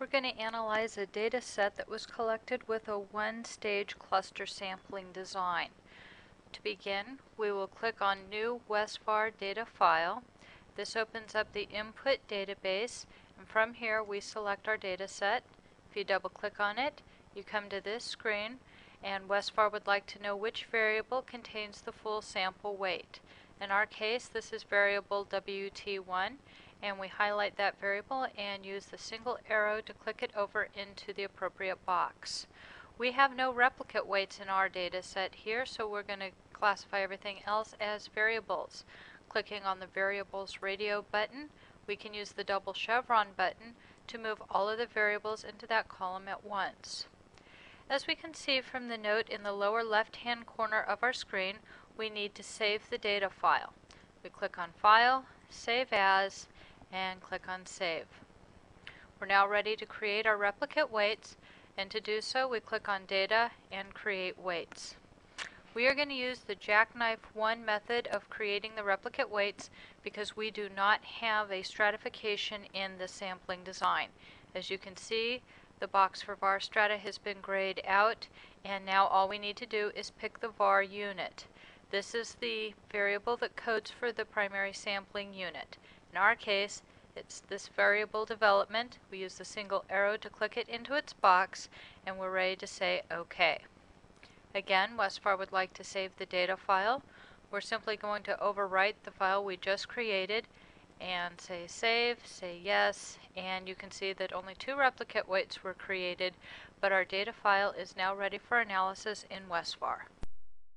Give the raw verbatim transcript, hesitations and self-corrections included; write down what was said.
We're going to analyze a data set that was collected with a one-stage cluster sampling design. To begin, we will click on New Westvar Data File. This opens up the input database, and from here we select our data set. If you double-click on it, you come to this screen, and Westvar would like to know which variable contains the full sample weight. In our case, this is variable W T one, and we highlight that variable and use the single arrow to click it over into the appropriate box. We have no replicate weights in our data set here, so we're going to classify everything else as variables. Clicking on the Variables Radio button, we can use the double chevron button to move all of the variables into that column at once. As we can see from the note in the lower left-hand corner of our screen, we need to save the data file. We click on File, Save As, and click on Save. We're now ready to create our replicate weights, and to do so we click on Data and Create Weights. We are going to use the Jackknife one method of creating the replicate weights because we do not have a stratification in the sampling design. As you can see, the box for var strata has been grayed out, and now all we need to do is pick the var unit. This is the variable that codes for the primary sampling unit. In our case, it's this variable development. We use the single arrow to click it into its box, and we're ready to say OK. Again, Westvar would like to save the data file. We're simply going to overwrite the file we just created and say Save, say Yes, and you can see that only two replicate weights were created, but our data file is now ready for analysis in Westvar.